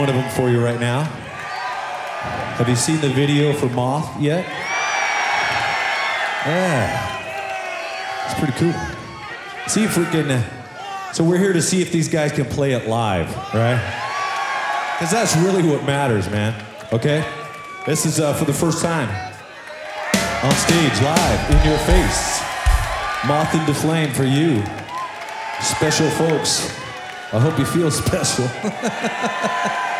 one of them for you right now. Have you seen the video for Moth yet? Yeah. It's pretty cool. See if we can... so we're here to see if these guys can play it live, right? Because that's really what matters, man. Okay? This is for the first time. On stage, live, in your face. Moth into Flame for you. Special folks. I hope you feel special.